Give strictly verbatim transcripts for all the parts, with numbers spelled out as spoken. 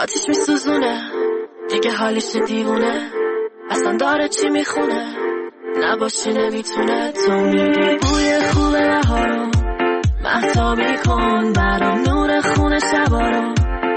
آتیش میسوزونه دیگه حالیش دیوونه اصلا داره چی میخونه نباشی نمیتونه تو میدی بوی خوب بهارو مهتابی کن برام نور خونه شبا رو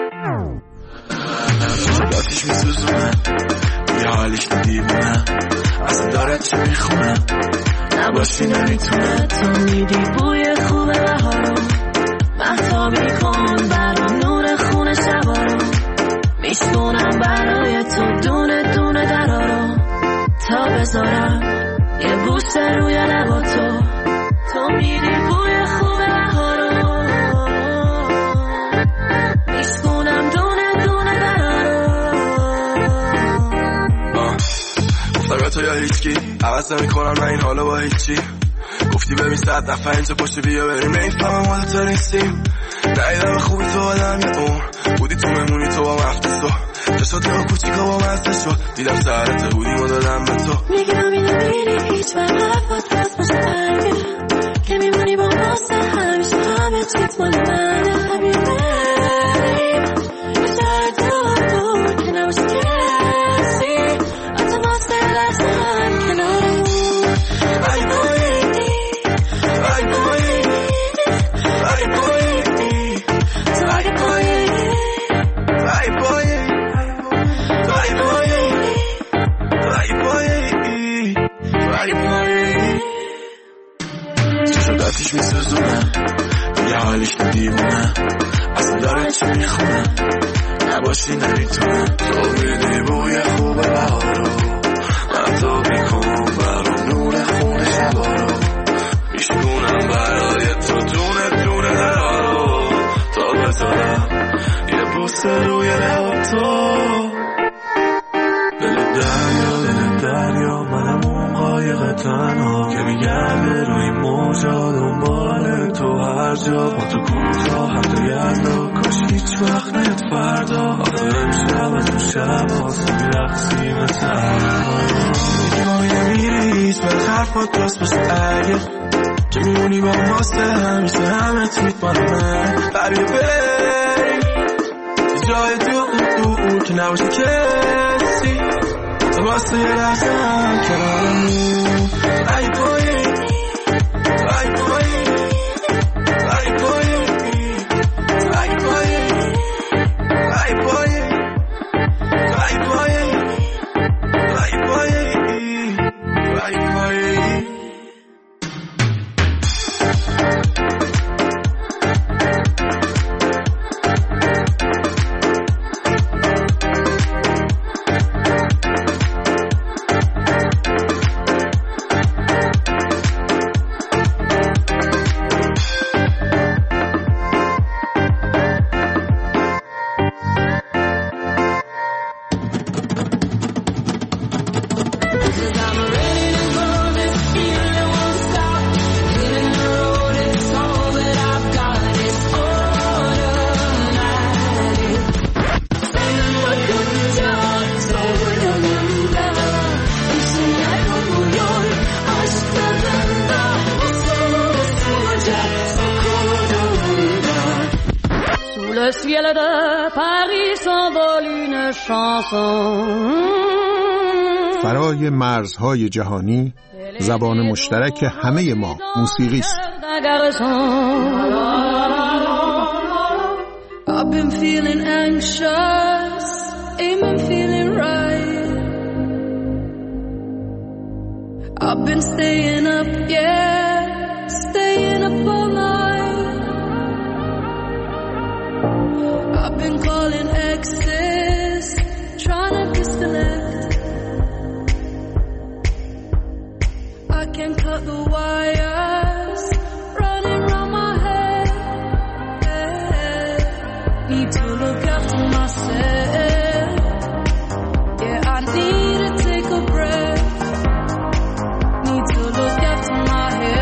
آتیش میسوزونه دیگه حالیش دیوونه اصلا داره چی میخونه نباشی نمیتونه تو میدی بوی خوب بهارو مهتابی کن برام نور خونه شبا رو میشکنم برای تو دونه دونه درا رو تا بذارم یه بوسه روی لبا تو تو میدی بوی خوب بهارو میشکنم دونه دونه درا رو فقط تو یا هیچکی عوض نمی کنم من این حالا با هیچی گفتی ببین صد نفر اینجا پشت بیا بریم نمیفهمم ما دوتا نیستیم نایدم خوبی تو آدم یه اون بودی تو ممونی تو با مفتسو جسات یا کوچیکا با مزده شد دیدم سرت بودیم و دادم به تو میگم اینو میری هیچ وقت حرفات راست باشه برگه که میمونی با واسه همیشه همه چیت مال منه حبیبه بشه تو دور که نباشه کسی حتی واسه لحظه هم کنارمون ای بایی ای بایی ای بایی تو اگه پایی ای بایی ای بایی ای بایی ای بایی چه شد آتیش میسوزونه دیگه حالیش ندیونه اصلا داره چی میخونه نباشی نمیتونه تو میدی بوی خوب بهارو مهتابی کن برام نور خونه شبا رو میشکنم برای تو دونه دونه درارو تا بذارم یه بوسه روی لب تو دل دریا دل دریا منم اون قایق تنها که میگرده روی موجا دنبال تو هر جا با تو کوتا حتی یردا کاش هیچ وقت نیاد فردا آخه امشب از اون شب آسا میرقصیم تنها میگم نمیری هیچ وقت حرفات راست باشه اگه که میمونی با ماسته همیشه همه تویت مال من حبیبه جای دور دور که نباشه کسی تو واسه یه لحظه هم کنارمون ای بایی ای بایی ای بایی ای بایی ای بایی ای بایی ای بایی ای بایی Le ciel de Paris s'envole une chanson. فرای مرزهای جهانی زبان مشترک همه ما موسیقی است. I've been feeling anxious, ain't been feeling right. I've been staying up, yeah, staying up all night. I've been calling exes, trying to disconnect. I can't cut the wires, running round my head. Need to look after myself. Yeah, I need to take a breath. Need to look after my head.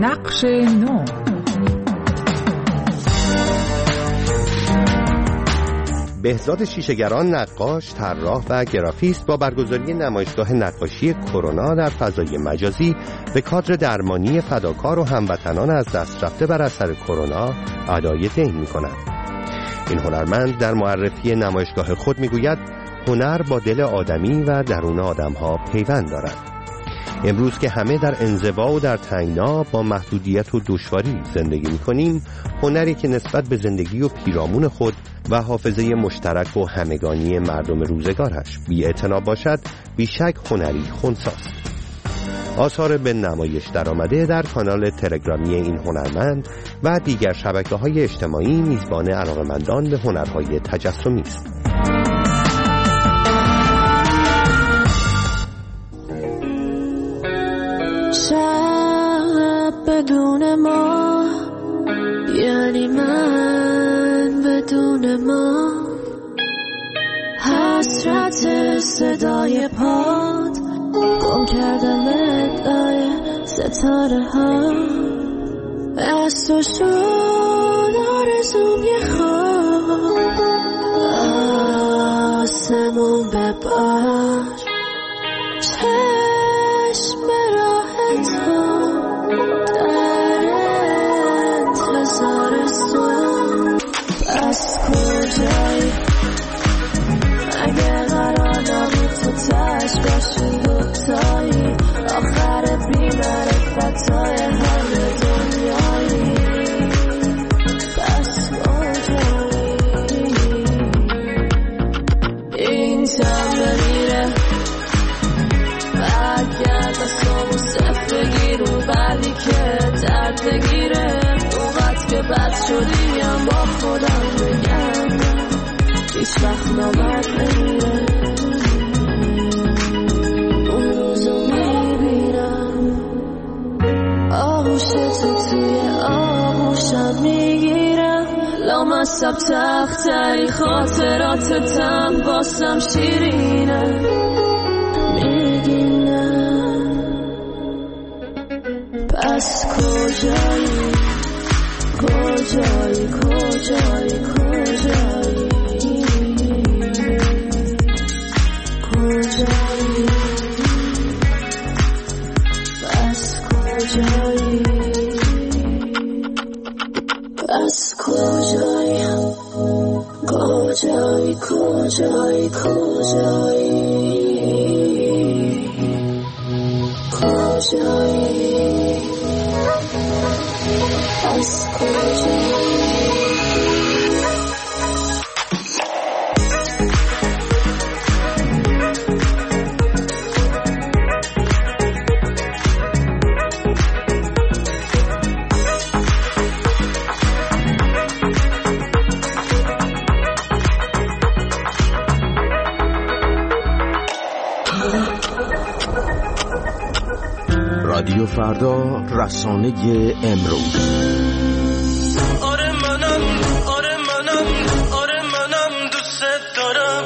نقش نو. بهزاد شیشه‌گران نقاش، طراح و گرافیست با برگزاری نمایشگاه نقاشی کرونا در فضای مجازی به کادر درمانی فداکار و هموطنان از دست رفته بر اثر کرونا ادای دین می‌کند. این هنرمند در معرفی نمایشگاه خود می‌گوید هنر با دل آدمی و درون آدم‌ها پیوند دارد. امروز که همه در انزوا و در تنگنا با محدودیت و دشواری زندگی می‌کنیم، هنری که نسبت به زندگی و پیرامون خود و حافظه مشترک و همگانی مردم روزگارش بی‌اعتنا باشد، بیشک هنری خنثی‌ست. آثار به نمایش درآمده در کانال تلگرامی این هنرمند و دیگر شبکه‌های اجتماعی میزبان علاقه‌مندان به هنرهای تجسمی است. شب بدون ما یعنی من بدون ما، حسرت صدای پاد گم کردم ادای ستاره ها، از تو شد آرزوم یه خواب، آسمون ببار چشم راه تو در انتظار سون. پس کجایی اگه قرار نبود تو تش باشیم دوتایی، آخر بی‌معرفتای همه دنیایی. پس کجایی این تم بمیره، برگرد دستامو صف بگیر و بعدی که درد بگیره، اوقات که بد شدیم با خودم بگم هیچ وقت نامد نمیره. اون روزو میبینم آغوش تو توی آغوشم میگیرم، لامصب تختری خاطراتتم باسم شیرینه میگینم. پس کجایی کجایی کجایی کجایی کجایی، پس کجایی پس کجایی کجایی کجایی کجایی پس کجایی. رادیو فردا، رسانه امروز. آره منم آره منم آره منم دوست دارم،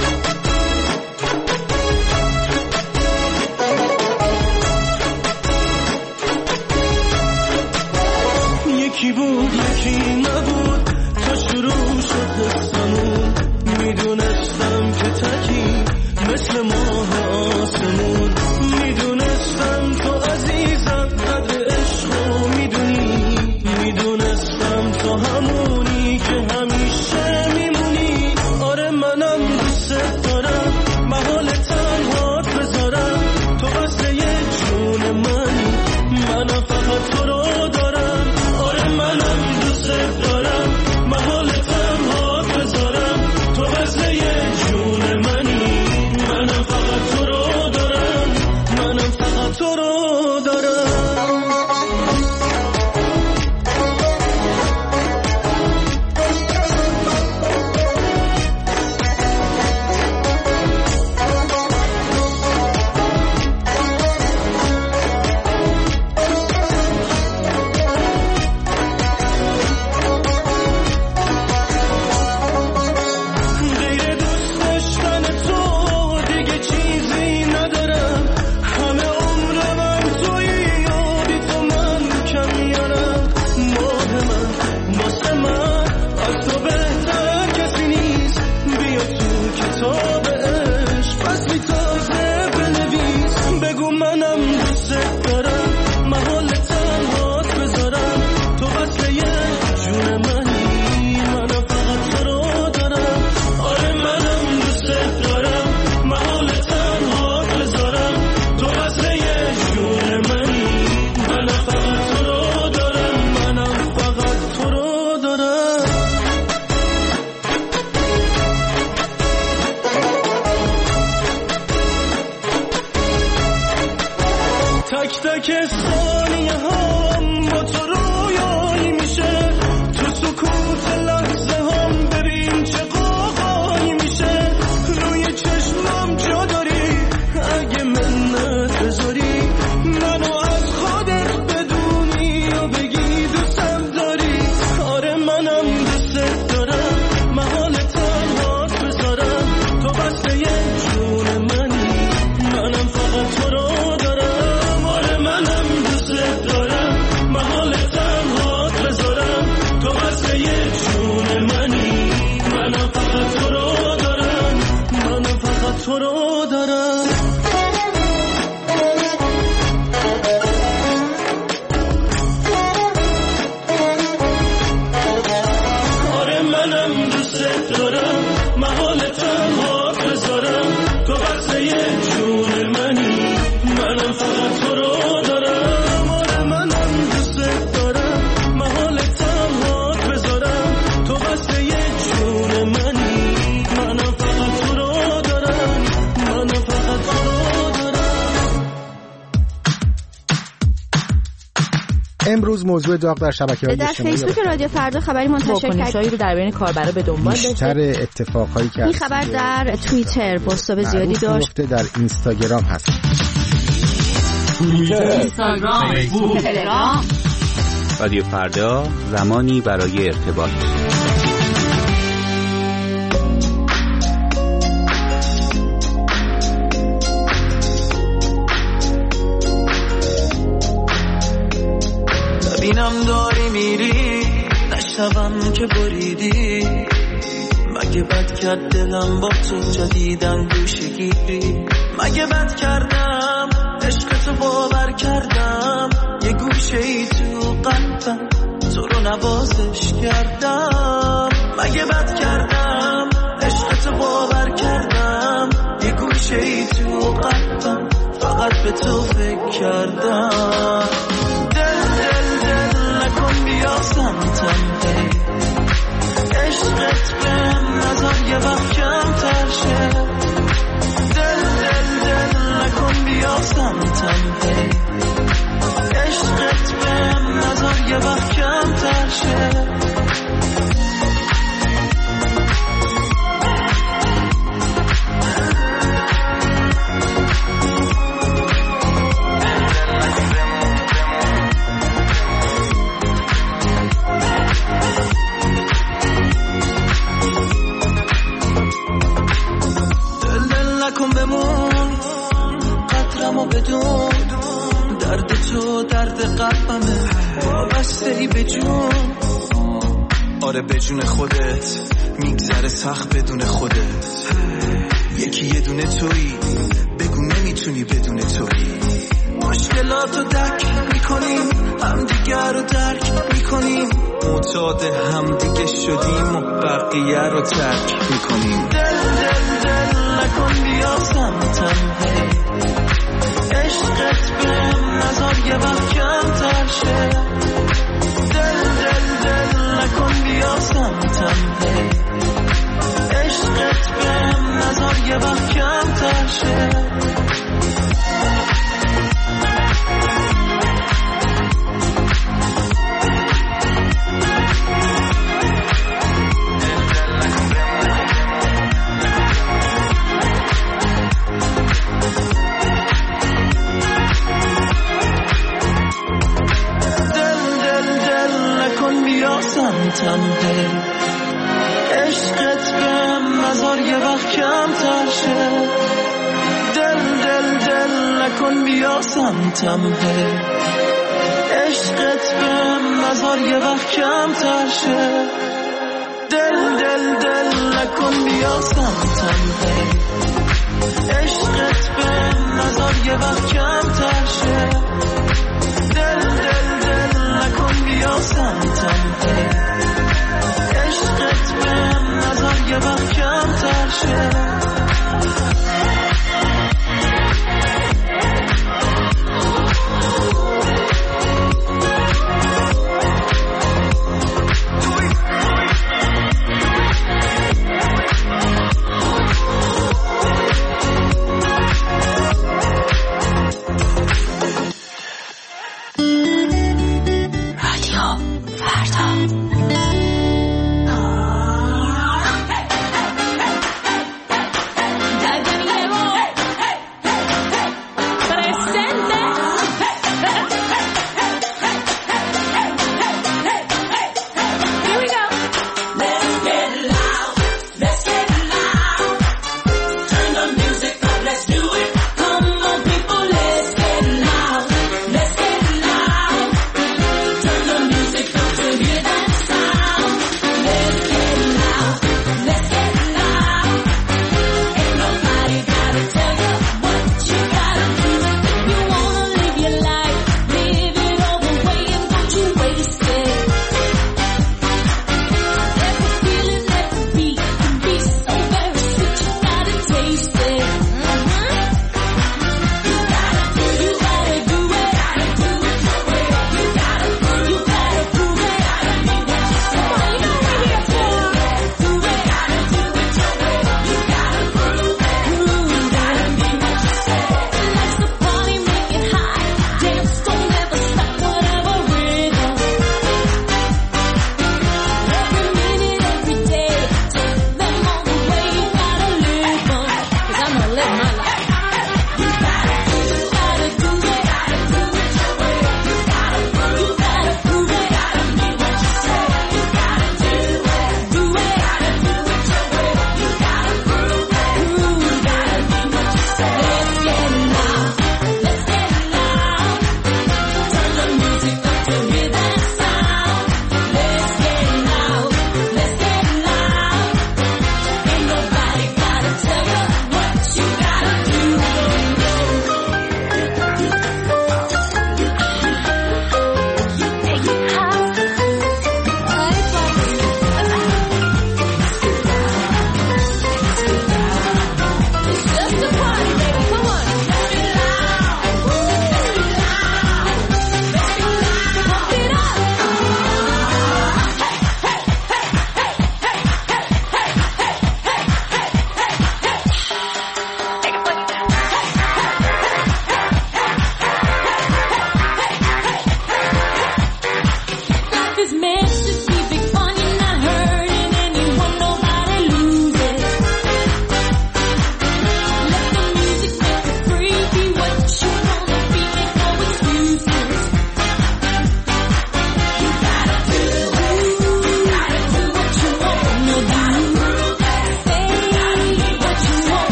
یکی بود یکی نبود تا شروع شد حسمون، میدونستم که تکی مثل ماه آسمون، میدونستم تو عزیزم قدر عشقو میدونی، میدونستم تو همونی که همیشه میمونی. آره منم دوست دارم محال تنهات بذارم، تو قصد یه جون منی، منم فقط تو رو دارم. آره منم دوست دارم محال تنهات بذارم، تو قصد یه جون منی، منم فقط که ثانیه هم با تو رویایی میشه، تو سکوت لحظه هم ببین چه قاقایی میشه، روی چشمم جا داری اگه منت بذاری، منو از خودت بدونی و بگی دوستم داری. آره منم دوست دارم، محال تنهات بذارم، تو بسته یه جون منی، منم فقط تو رو دارم. آره منم دوست دارم، محال تنهات بذارم، تو بسته یه جون منی، منم فقط تو رو دارم، منم فقط تو رو دارم. آره منم دوست دارم، محال تنهات بذارم، تو بسته یه جون منی، منم فقط تو رو دارم. آره منم دوست دارم، محال تنهات بذارم، تو بسته یه جون منی، منم فقط تو رو دارم، منم فقط تو رو دارم. امروز موضوع داغ در شبکه‌های در اجتماعی فیسبوک رادیو فردا خبری منتشر واکنشایی رو در بین کاربرا به دنبال داشته. بیشتر اتفاقهایی که این خبر در توییتر پست‌های زیادی داشت، در اینستاگرام هست. اینستاگرام، فیسبوک، تلگرام. رادیو فردا، زمانی برای ارتباط. ببینم داری میری، نشنوم که بریدی، مگه بد کرد دلم با تو جدیدن گوشه گیری، مگه بد کردم عشق تو باور کردم، یه گوشه ای تو قلبم تو رو نوازش کردم، مگه بد کردم عشق تو باور کردم، یه گوشه ای تو قلبم فقط به تو فکر کردم. نکن بیا سمتم هی، عشقت بهم نذار یه وقت کم تر شه، دل دل دل نکن بیا سمتم هی، عشقت بهم نذار یه وقت کم تر شه. نکن بمون قدرمو بدون، درد تو درد قلبمه، وابسته ای به جون. آره به جون خودت میگذره سخت بدون خودت، یکی یه دونه تویی، بگو نمیتونی بدون تویی. مشکلاتو درک میکنیم، هم دیگر رو درک میکنیم، معتاد هم دیگه شدیم و بقیه رو ترک میکنیم. دل دل دل نکن بیا سمتم هی، عشقت بهم نذار یه وقت کم تر شه، دل دل دل نکن بیا سمتم هی، عشقت بهم نذار یه وقت کم تر شه. سمتم هی، عشقت بهم نذار یه وقت کم تر شه، دل دل دل نکن بیا سمتم هی، عشقت بهم نذار یه وقت کم تر شه، دل دل دل نکن بیا سمتم هی، عشقت بهم نذار یه وقت کم تر شه، دل دل دل نکن بیا سمتم هی، عشقت بهم نذار یه وقت کم تر شه.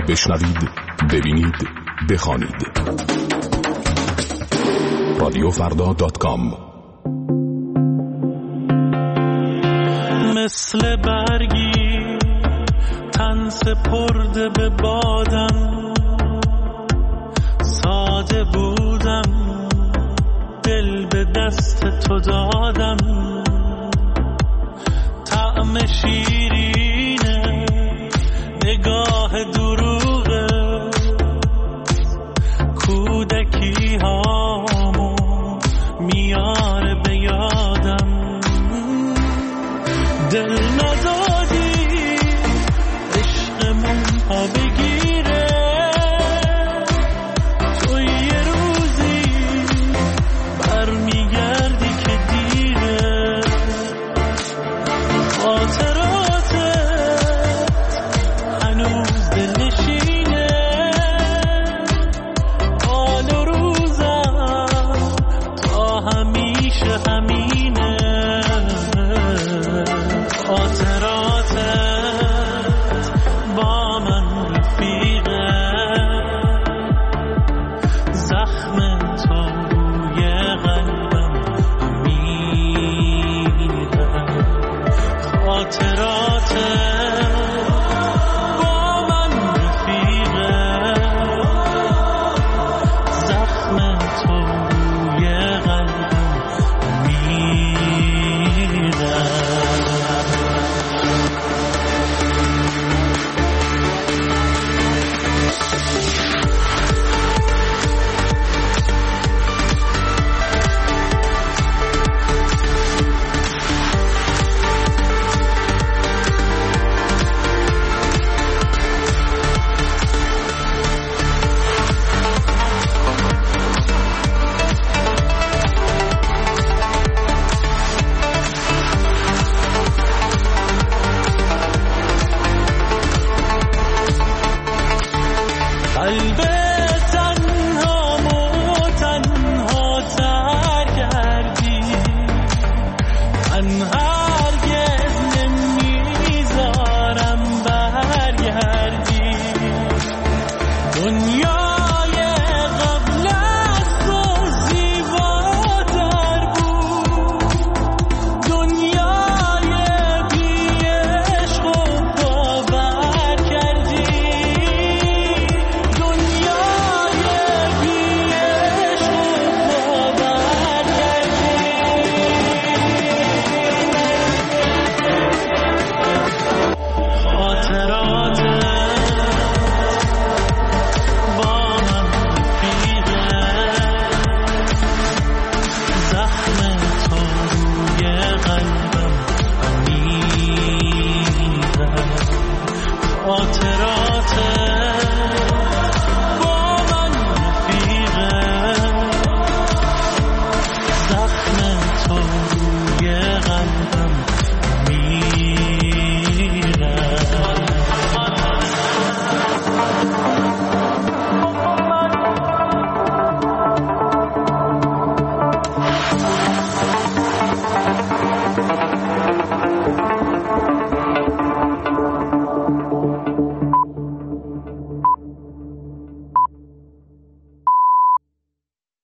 بشنوید، ببینید، بخوانید. رادیو فردا دات کام. مثل برگی تن سپرده به بادم، ساده بودم دل به دست تو دادم، طعم شیرینه نگاه دروغه، کودکی هامو میاره به یادم، دل ندادی عشقمون ها بگیره، تو یه روزی برمیگردی که دیره، خاطراتت هنوز دل نشینه، حال و روزم تا همیشه همینه، خاطراتت با من رفیقه، زخم